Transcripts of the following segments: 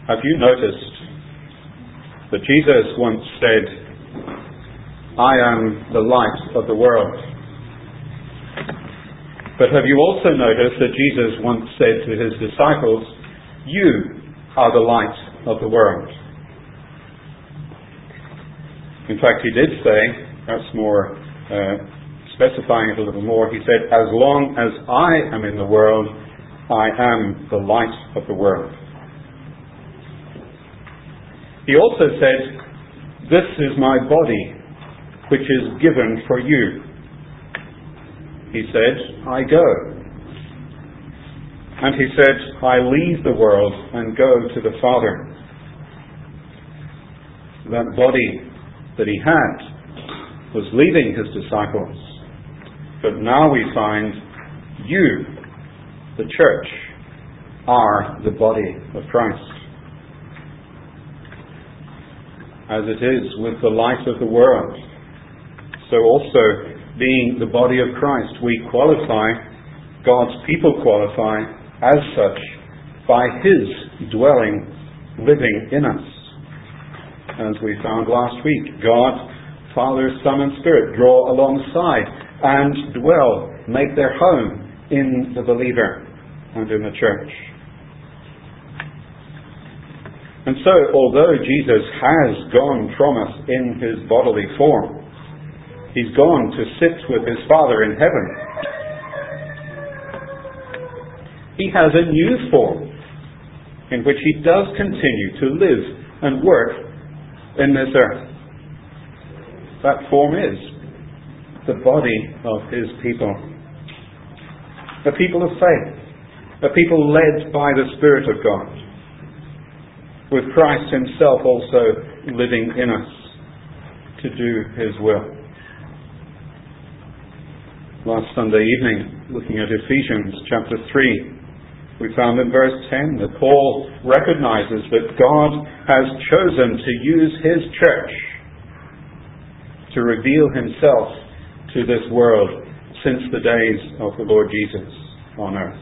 Have you noticed that Jesus once said, "I am the light of the world"? But have you also noticed that Jesus once said to his disciples, "You are the light of the world"? In fact, he did say, that's more specifying it a little more, he said, "As long as I am in the world, I am the light of the world." He also said, "This is my body, which is given for you." He said, "I go." And he said, "I leave the world and go to the Father." That body that he had was leaving his disciples. But now we find you, the church, are the body of Christ. As it is with the light of the world, so also being the body of Christ, we qualify, God's people qualify as such by his dwelling, living in us. As we found last week, God, Father, Son and Spirit draw alongside and dwell, make their home in the believer and in the church. And so, although Jesus has gone from us in his bodily form, he's gone to sit with his Father in heaven, he has a new form in which he does continue to live and work in this earth. That form is the body of his people. The people of faith. The people led by the Spirit of God. With Christ himself also living in us to do his will. Last Sunday evening, looking at Ephesians chapter 3, we found in verse 10 that Paul recognizes that God has chosen to use his church to reveal himself to this world since the days of the Lord Jesus on earth.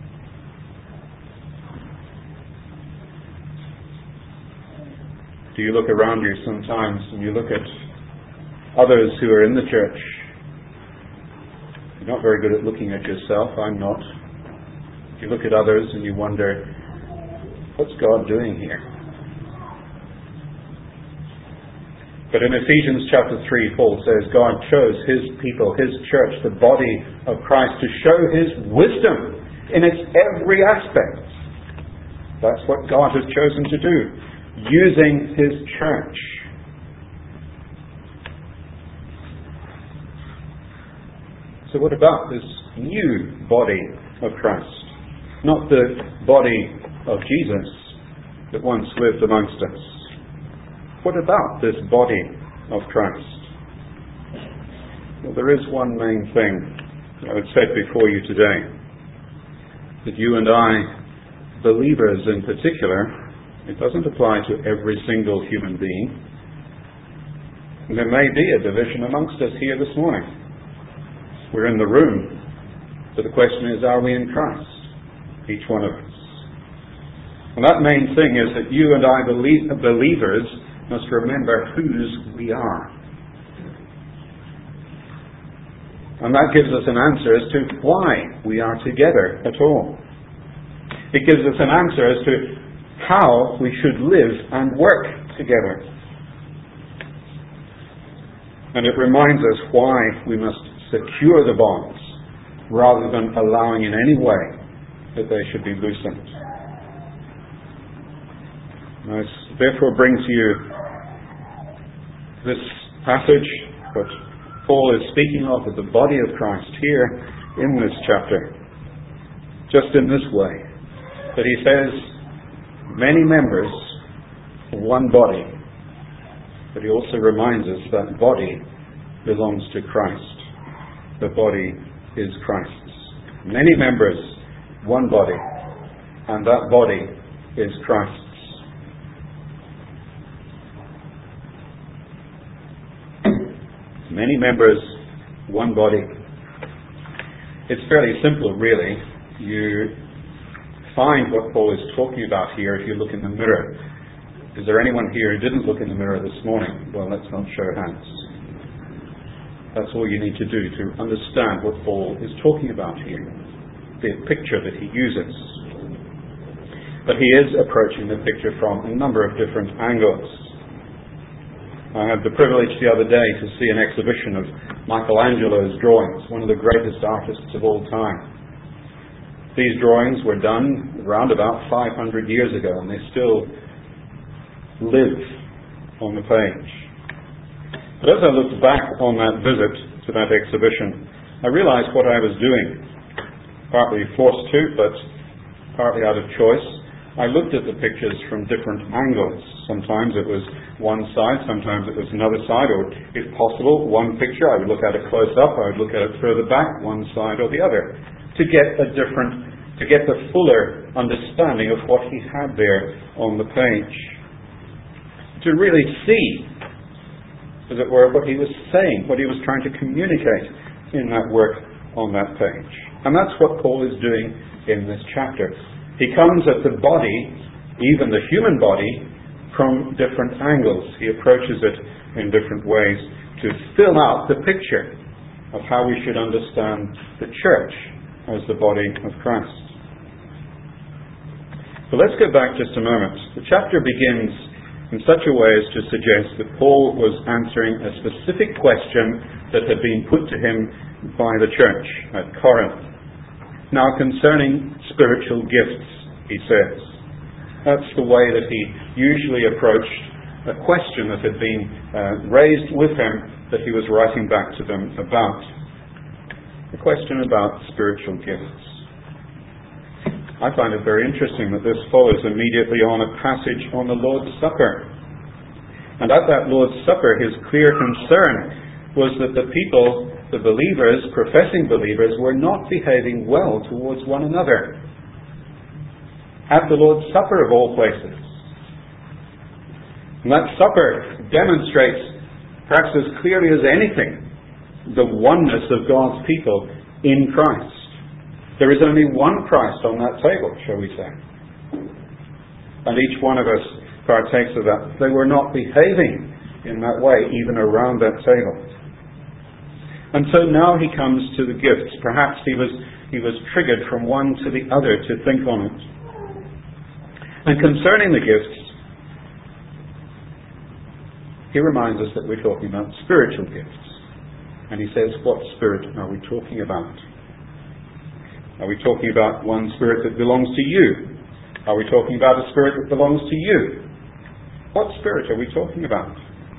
Do you look around you sometimes and you look at others who are in the church? You're not very good at looking at yourself. I'm not. You look at others and you wonder, what's God doing here? But in Ephesians chapter 3, Paul says God chose his people, his church, the body of Christ, to show his wisdom in its every aspect. That's what God has chosen to do, using his church. So what about this new body of Christ? Not the body of Jesus that once lived amongst us. What about this body of Christ? Well, there is one main thing I would set before you today. That you and I, believers in particular, it doesn't apply to every single human being. There may be a division amongst us here this morning. We're in the room, but the question is, are we in Christ? Each one of us. And that main thing is that you and I, believers, must remember whose we are. And that gives us an answer as to why we are together at all. It gives us an answer as to how we should live and work together. And it reminds us why we must secure the bonds rather than allowing in any way that they should be loosened. Now, I therefore bring to you this passage, what Paul is speaking of the body of Christ here in this chapter, just in this way, that he says, many members, one body, but he also reminds us that body belongs to Christ. The body is Christ's. Many members, one body, and that body is Christ's. Many members, one body. It's fairly simple, really. You find what Paul is talking about here if you look in the mirror. Is there anyone here who didn't look in the mirror this morning? Well, let's not show hands. That's all you need to do to understand what Paul is talking about here, the picture that he uses. But he is approaching the picture from a number of different angles. I had the privilege the other day to see an exhibition of Michelangelo's drawings, one of the greatest artists of all time. These drawings were done around about 500 years ago, and they still live on the page. But as I looked back on that visit to that exhibition, I realized what I was doing, partly forced to, but partly out of choice. I looked at the pictures from different angles. Sometimes it was one side, sometimes it was another side, or if possible, one picture. I would look at it close up, I would look at it further back, one side or the other, to get the fuller understanding of what he had there on the page. To really see, as it were, what he was saying, what he was trying to communicate in that work on that page. And that's what Paul is doing in this chapter. He comes at the body, even the human body, from different angles. He approaches it in different ways to fill out the picture of how we should understand the church as the body of Christ. So let's go back just a moment. The chapter begins in such a way as to suggest that Paul was answering a specific question that had been put to him by the church at Corinth. Now, concerning spiritual gifts, he says. That's the way that he usually approached a question that had been raised with him that he was writing back to them about. The question about spiritual gifts. I find it very interesting that this follows immediately on a passage on the Lord's Supper. And at that Lord's Supper, his clear concern was that the people, the believers, professing believers, were not behaving well towards one another. At the Lord's Supper, of all places. And that supper demonstrates, perhaps as clearly as anything, the oneness of God's people in Christ. There is only one Christ on that table, shall we say. And each one of us partakes of that. They were not behaving in that way, even around that table. And so now he comes to the gifts. Perhaps he was triggered from one to the other to think on it. And concerning the gifts, he reminds us that we're talking about spiritual gifts. And he says, what spirit are we talking about? Are we talking about one spirit that belongs to you? Are we talking about a spirit that belongs to you? What spirit are we talking about?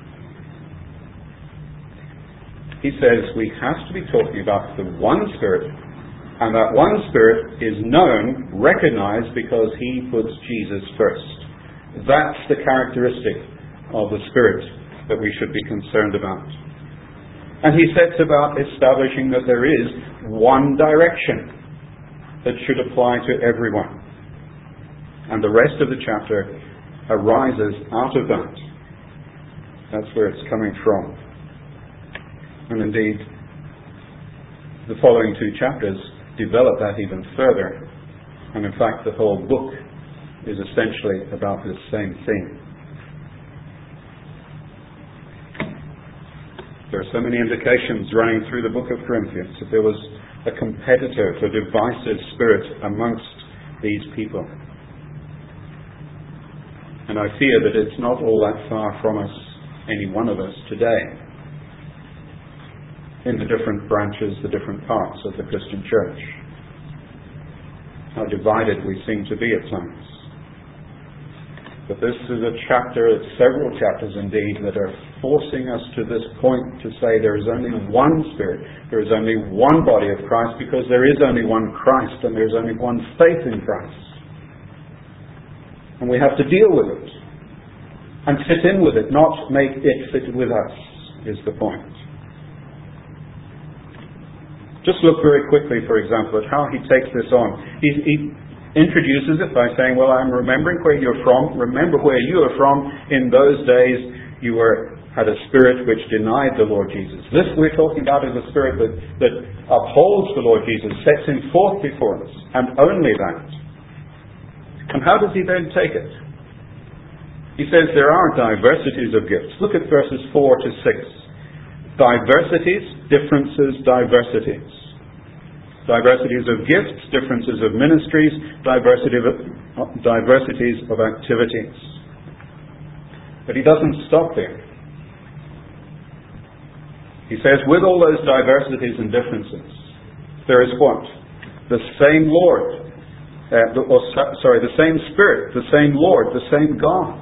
He says we have to be talking about the one spirit, and that one spirit is known, recognized, because he puts Jesus first. That's the characteristic of the spirit that we should be concerned about. And he sets about establishing that there is one direction that should apply to everyone. And the rest of the chapter arises out of that. That's where it's coming from. And indeed, the following two chapters develop that even further. And in fact, the whole book is essentially about the same thing. There are so many indications running through the book of Corinthians that there was a competitive, a divisive spirit amongst these people. And I fear that it's not all that far from us, any one of us today, in the different branches, the different parts of the Christian church. How divided we seem to be at times. But this is a chapter, several chapters indeed, that are forcing us to this point to say there is only one Spirit, there is only one body of Christ, because there is only one Christ and there is only one faith in Christ. And we have to deal with it and fit in with it, not make it fit with us, is the point. Just look very quickly, for example, at how he takes this on. He introduces it by saying, well, I'm remembering where you're from. Remember where you are from. In those days, you had a spirit which denied the Lord Jesus. This we're talking about is a spirit that upholds the Lord Jesus, sets him forth before us, and only that. And how does he then take it? He says there are diversities of gifts. Look at verses 4 to 6. Diversities, differences, diversities. Diversities of gifts, differences of ministries, diversities of activities. But he doesn't stop there. He says, with all those diversities and differences, there is what? The same Lord. The same Spirit, the same Lord, the same God.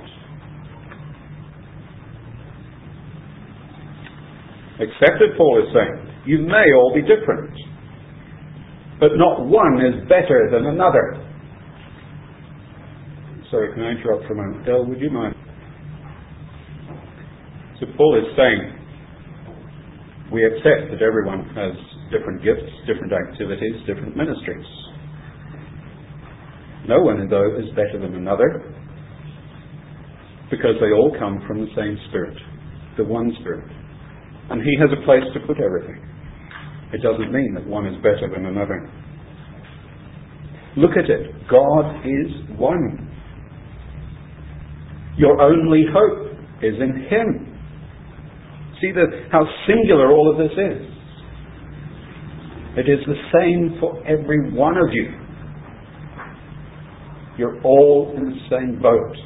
Accepted, Paul is saying, you may all be different, but not one is better than another. Sorry, can I interrupt for a moment? Del, would you mind? So Paul is saying, we accept that everyone has different gifts, different activities, different ministries. No one, though, is better than another, because they all come from the same Spirit, the one Spirit. And He has a place to put everything. It doesn't mean that one is better than another. Look at it. God is one. Your only hope is in Him. See how singular all of this is. It is the same for every one of you. You're all in the same boat.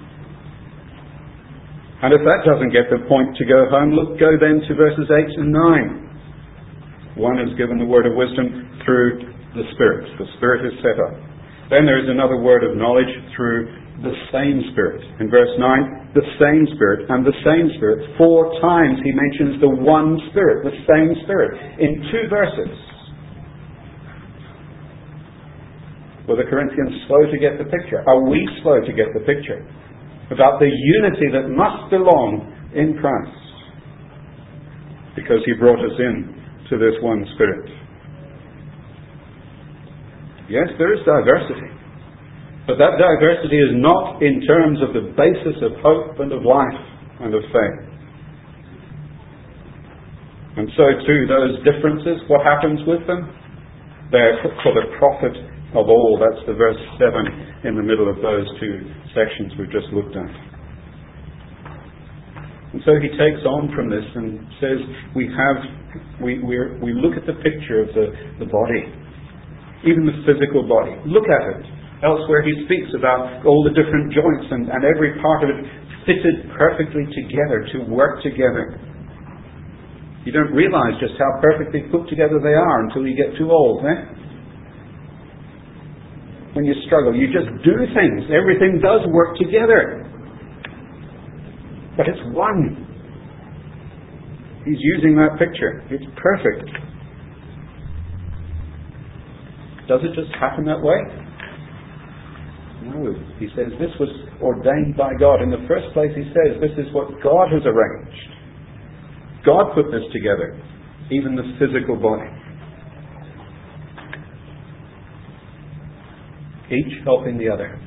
And if that doesn't get the point to go home, go then to verses 8 and 9. One is given the word of wisdom through the Spirit. The Spirit is set up. Then there is another word of knowledge through the same Spirit. In verse 9, the same Spirit and the same Spirit. 4 times he mentions the one Spirit, the same Spirit, in 2 verses. Were the Corinthians slow to get the picture? Are we slow to get the picture about the unity that must belong in Christ? Because He brought us in to this one Spirit. Yes, there is diversity. But that diversity is not in terms of the basis of hope and of life and of faith. And so too, those differences, what happens with them? They're for the profit of all. That's the verse 7 in the middle of those 2 sections we've just looked at. And so he takes on from this and says we look at the picture of the body, even the physical body. Look at it. Elsewhere he speaks about all the different joints and every part of it fitted perfectly together to work together. You don't realize just how perfectly put together they are until you get too old, When you struggle, you just do things. Everything does work together. But it's one. He's using that picture. It's perfect. Does it just happen that way? No. He says this was ordained by God. In the first place, he says this is what God has arranged. God put this together, even the physical body. Each helping the other.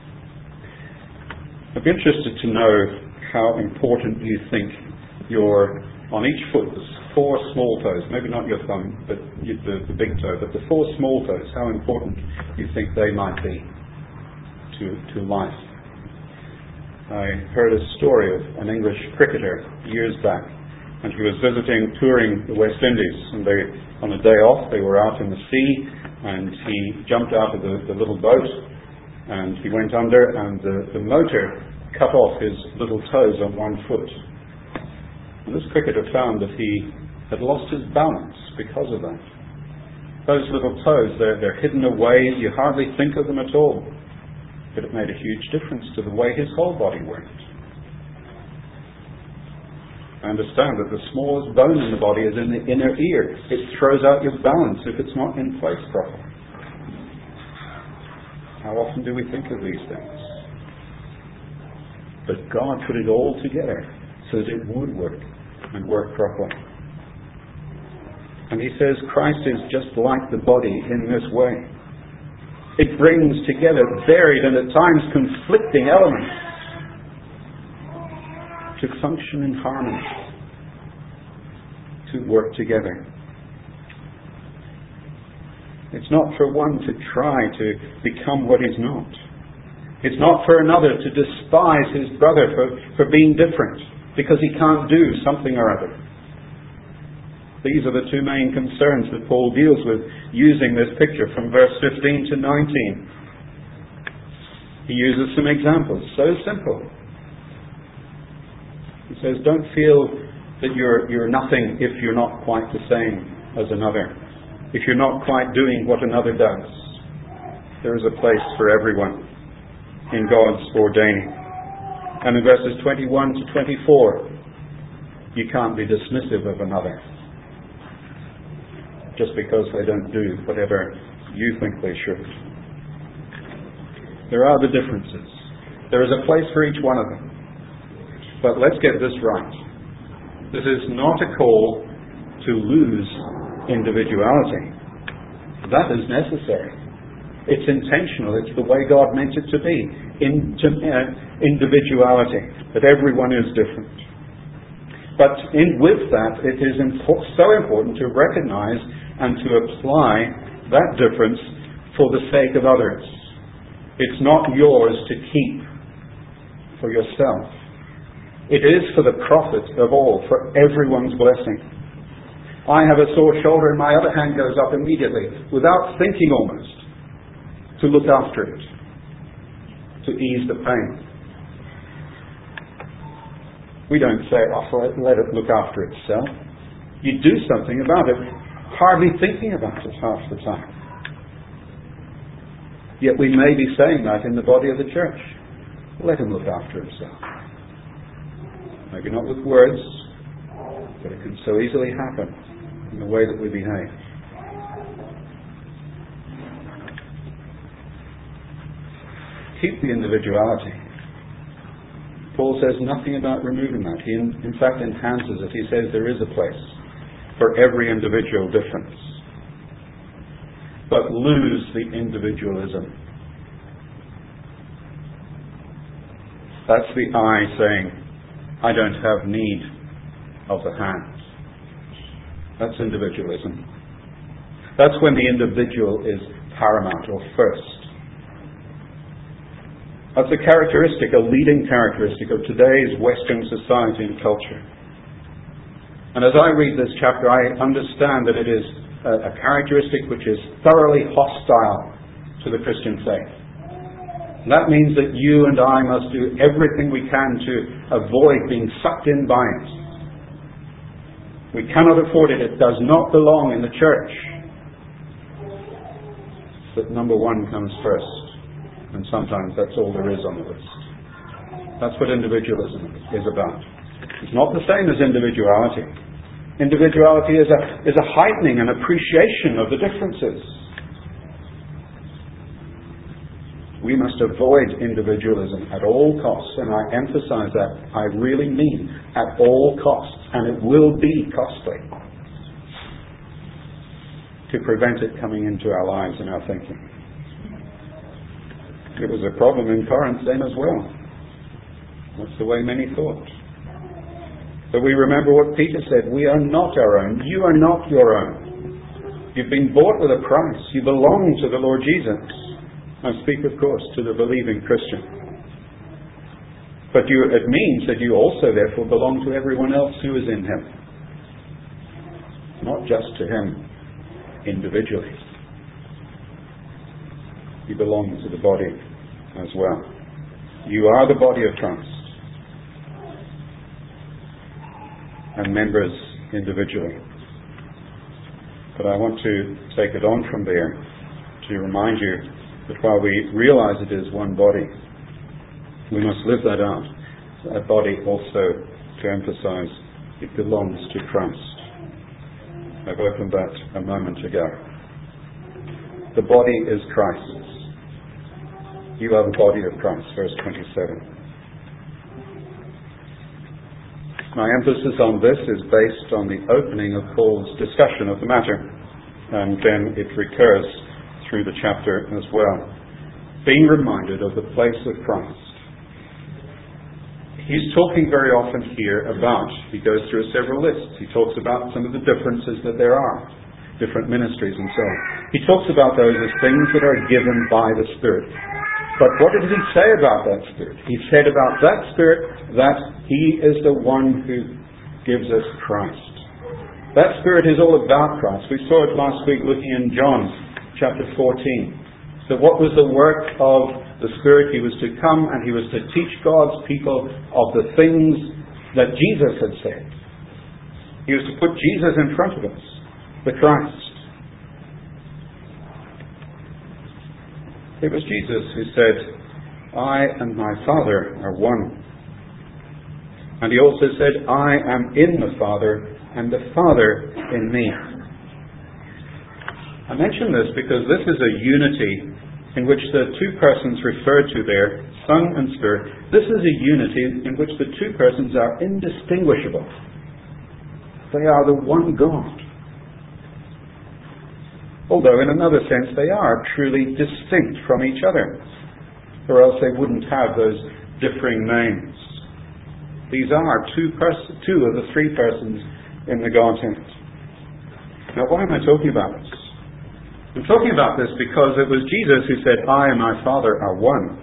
I'd be interested to know how important you think on each foot, the 4 small toes, maybe not your thumb, but the big toe, but the 4 small toes, how important you think they might be to life. I heard a story of an English cricketer years back, and he was touring the West Indies, and on a day off they were out in the sea, and he jumped out of the little boat, and he went under, and the motor cut off his little toes on one foot. And this cricketer found that he had lost his balance because of that. Those little toes, they're hidden away, you hardly think of them at all. But it made a huge difference to the way his whole body worked. I understand that the smallest bone in the body is in the inner ear. It throws out your balance if it's not in place properly. How often do we think of these things? But God put it all together so that it would work and work properly. And he says Christ is just like the body in this way. It brings together varied and at times conflicting elements to function in harmony, to work together. It's not for one to try to become what he's not. It's not for another to despise his brother for being different, because he can't do something or other. These are the two main concerns that Paul deals with using this picture from verse 15 to 19. He uses some examples, so simple. He says, don't feel that you're nothing if you're not quite the same as another, if you're not quite doing what another does. There is a place for everyone in God's ordaining. And in verses 21 to 24, you can't be dismissive of another just because they don't do whatever you think they should. There are the differences. There is a place for each one of them. But let's get this right. This is not a call to lose individuality. That is necessary. It's intentional. It's the way God meant it to be. Individuality. That everyone is different. But with that, it is so important to recognize and to apply that difference for the sake of others. It's not yours to keep for yourself. It is for the profit of all, for everyone's blessing. I have a sore shoulder and my other hand goes up immediately, without thinking almost, to look after it, to ease the pain. We don't say, let it look after itself. You do something about it, hardly thinking about it half the time. Yet we may be saying that in the body of the church. Let him look after himself. Maybe not with words, but it can so easily happen in the way that we behave. Keep the individuality. Paul says nothing about removing that. He in fact enhances it. He says there is a place for every individual difference. But lose the individualism. That's the I saying, I don't have need of the hand. That's individualism. That's when the individual is paramount or first. That's a characteristic, a leading characteristic of today's Western society and culture. And as I read this chapter, I understand that it is a characteristic which is thoroughly hostile to the Christian faith. And that means that you and I must do everything we can to avoid being sucked in by it. We cannot afford it. It does not belong in the church. But number one comes first. And sometimes that's all there is on the list. That's what individualism is about. It's not the same as individuality. Individuality is a heightening and appreciation of the differences. We must avoid individualism at all costs, and I emphasize that. I really mean at all costs, and it will be costly to prevent it coming into our lives and our thinking. It was a problem in Corinth then as well. That's the way many thought. But we remember what Peter said, we are not our own. You are not your own. You've been bought with a price. You belong to the Lord Jesus. I speak, of course, to the believing Christian. But it means that you also, therefore, belong to everyone else who is in him. Not just to him individually. You belong to the body as well. You are the body of Christ. And members individually. But I want to take it on from there to remind you that while we realize it is one body, we must live that out. That body also, to emphasize, it belongs to Christ. I've opened that a moment ago. The body is Christ's. You are the body of Christ, verse 27. My emphasis on this is based on the opening of Paul's discussion of the matter, and then it recurs through the chapter as well. Being reminded of the place of Christ. He's talking very often here about, he goes through several lists. He talks about some of the differences that there are, different ministries and so on. He talks about those as things that are given by the Spirit. But what did he say about that Spirit? He said about that Spirit that he is the one who gives us Christ. That Spirit is all about Christ. We saw it last week looking in John chapter 14. So what was the work of the Spirit? He was to come and he was to teach God's people of the things that Jesus had said. He was to put Jesus in front of us, the Christ. It was Jesus who said, I and my Father are one. And he also said, I am in the Father and the Father in me. I mention this because this is a unity in which the two persons referred to there, Son and Spirit, this is a unity in which the two persons are indistinguishable. They are the one God. Although in another sense they are truly distinct from each other, or else they wouldn't have those differing names. These are two of the three persons in the Godhead. Now why am I talking about this? I'm talking about this because it was Jesus who said, I and my Father are one.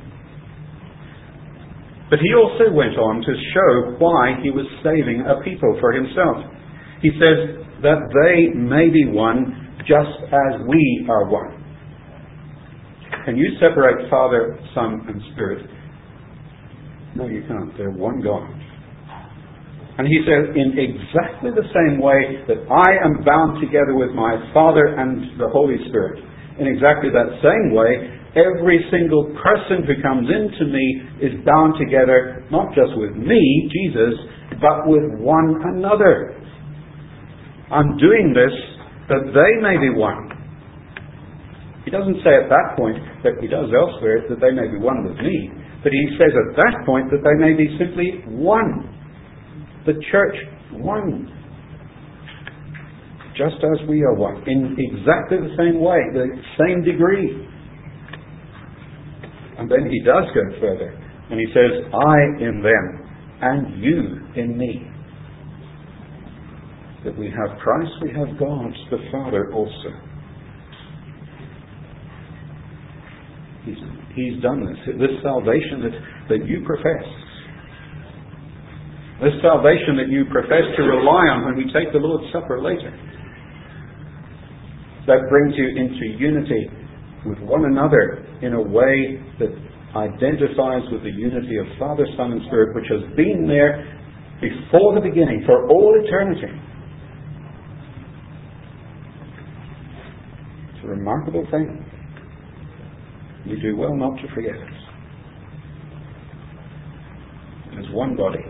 But he also went on to show why he was saving a people for himself. He says that they may be one just as we are one. Can you separate Father, Son, and Spirit? No, you can't. They're one God. And he says, in exactly the same way that I am bound together with my Father and the Holy Spirit, in exactly that same way, every single person who comes into me is bound together, not just with me, Jesus, but with one another. I'm doing this that they may be one. He doesn't say at that point, that he does elsewhere, that they may be one with me. But he says at that point that they may be simply one. The church, one. Just as we are one. In exactly the same way, the same degree. And then he does go further. And he says, I in them, and you in me. That we have Christ, we have God, the Father also. He's done this. This salvation that you profess. This salvation that you profess to rely on when we take the Lord's Supper later. That brings you into unity with one another in a way that identifies with the unity of Father, Son, and Spirit, which has been there before the beginning, for all eternity. It's a remarkable thing. You do well not to forget it. There's one body.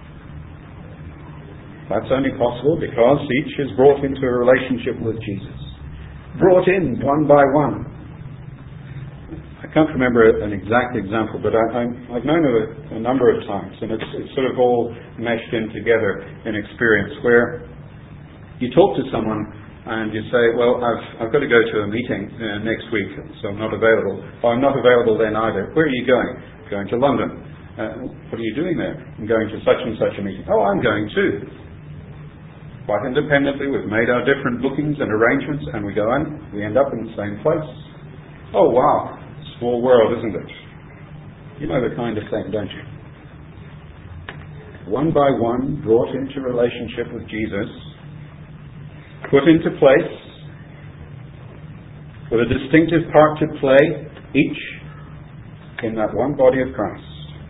That's only possible because each is brought into a relationship with Jesus. Brought in one by one. I can't remember an exact example, but I've known it a number of times, and it's sort of all meshed in together in experience, where you talk to someone and you say, well, I've got to go to a meeting next week, so I'm not available. Or I'm not available then either. Where are you going? Going to London. What are you doing there? I'm going to such and such a meeting. Oh, I'm going too. Quite independently, we've made our different bookings and arrangements, and we go and we end up in the same place. Oh, wow. Small world, isn't it? You know the kind of thing, don't you? One by one, brought into relationship with Jesus, put into place, with a distinctive part to play, each in that one body of Christ.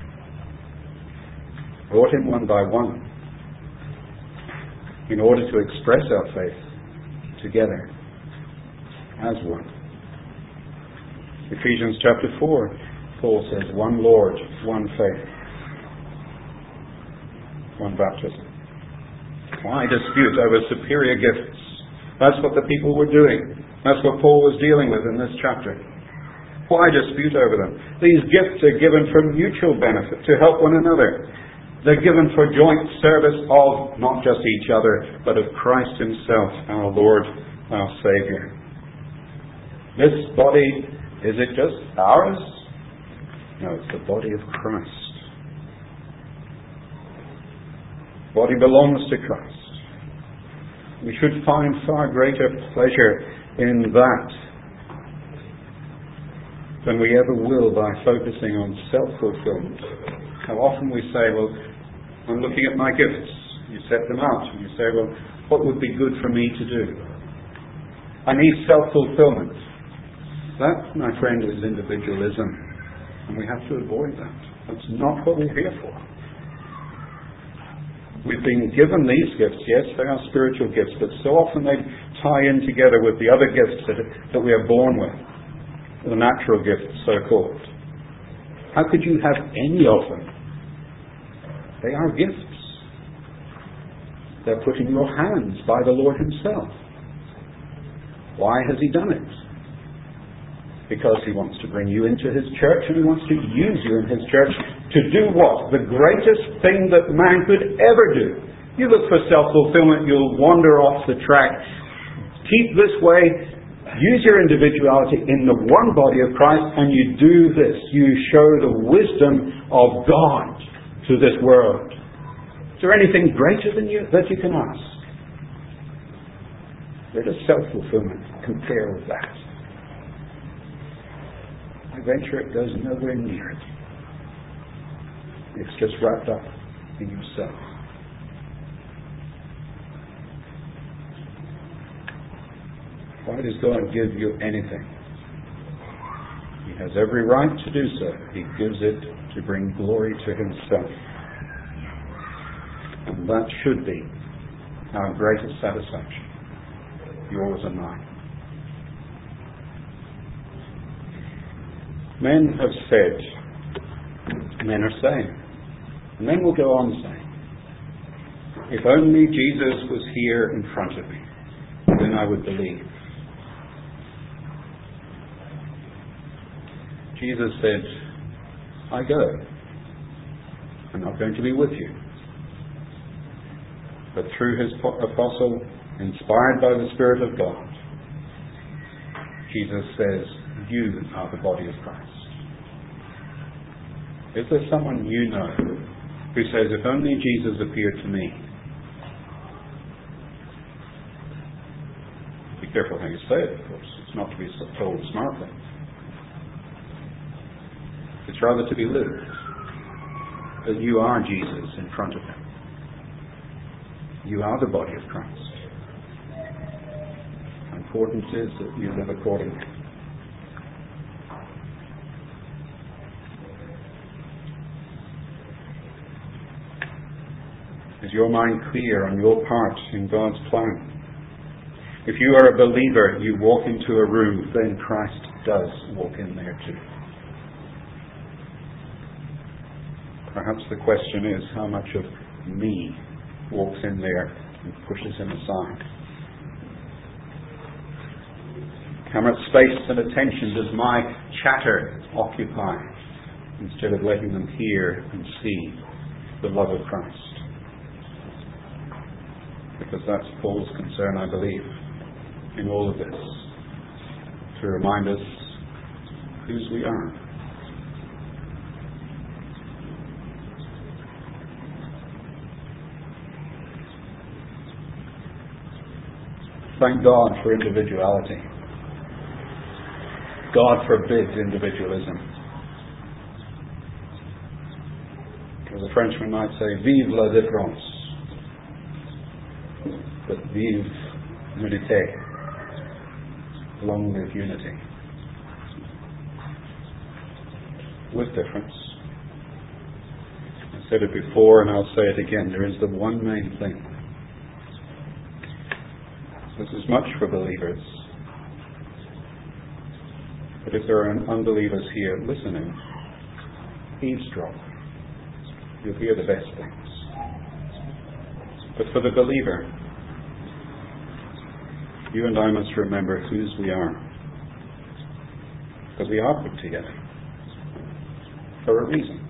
Brought in one by one, in order to express our faith together as one. Ephesians chapter 4, Paul says, one Lord, one faith, one baptism. Why dispute over superior gifts? That's what the people were doing. That's what Paul was dealing with in this chapter. Why dispute over them? These gifts are given for mutual benefit, to help one another. They're given for joint service of not just each other, but of Christ himself, our Lord, our Saviour. This body, is it just ours? No, it's the body of Christ. The body belongs to Christ. We should find far greater pleasure in that than we ever will by focusing on self-fulfillment. How often we say, well, I'm looking at my gifts. You set them out and you say, well, what would be good for me to do? I need self-fulfillment. That, my friend, is individualism. And we have to avoid that. That's not what we're here for. We've been given these gifts, yes, they are spiritual gifts, but so often they tie in together with the other gifts that we are born with, the natural gifts, so-called. How could you have any of them? They are gifts. They're put in your hands by the Lord Himself. Why has He done it? Because He wants to bring you into His church, and He wants to use you in His church to do what? The greatest thing that man could ever do. You look for self-fulfillment, you'll wander off the track. Keep this way, use your individuality in the one body of Christ, and you do this. You show the wisdom of God to this world. Is there anything greater than you that you can ask? Where does self-fulfillment compare with that? I venture it goes nowhere near it. It's just wrapped up in yourself. Why does God give you anything? He has every right to do so. He gives it to bring glory to Himself. And that should be our greatest satisfaction, yours and mine. Men have said, men are saying, and men will go on saying, if only Jesus was here in front of me, then I would believe. Jesus said, I go. I'm not going to be with you. But through His apostle, inspired by the Spirit of God, Jesus says, you are the body of Christ. Is there someone you know who says, if only Jesus appeared to me? Be careful how you say it, of course. It's not to be told smartly. It's rather to be lived. That you are Jesus in front of Him. You are the body of Christ. Important is that you live accordingly. Is your mind clear on your part in God's plan? If you are a believer, you walk into a room, then Christ does walk in there too. Perhaps the question is, how much of me walks in there and pushes Him aside? How much space and attention does my chatter occupy instead of letting them hear and see the love of Christ? Because that's Paul's concern, I believe, in all of this, to remind us whose we are. Thank God for individuality. God forbids individualism. As a Frenchman might say, vive la différence. But vive l'unité. Long live unity. With difference. I said it before and I'll say it again. There is the one main thing. This is much for believers. But if there are unbelievers here listening, eavesdrop. You'll hear the best things. But for the believer, you and I must remember whose we are. Because we are put together. For a reason.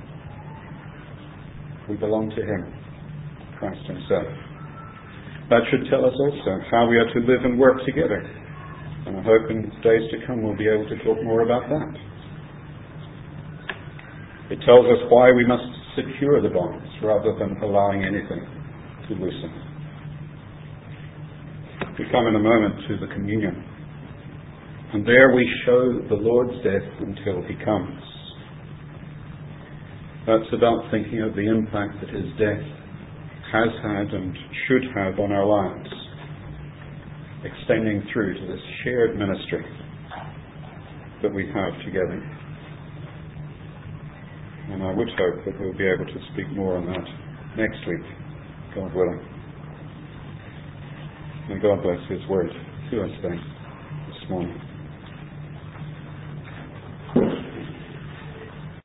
We belong to Him, Christ Himself. That should tell us also how we are to live and work together. And I hope in days to come we'll be able to talk more about that. It tells us why we must secure the bonds rather than allowing anything to loosen. We come in a moment to the communion. And there we show the Lord's death until he comes. That's about thinking of the impact that his death has had and should have on our lives, extending through to this shared ministry that we have together. And I would hope that we'll be able to speak more on that next week, God willing. May God bless his word to us then this morning.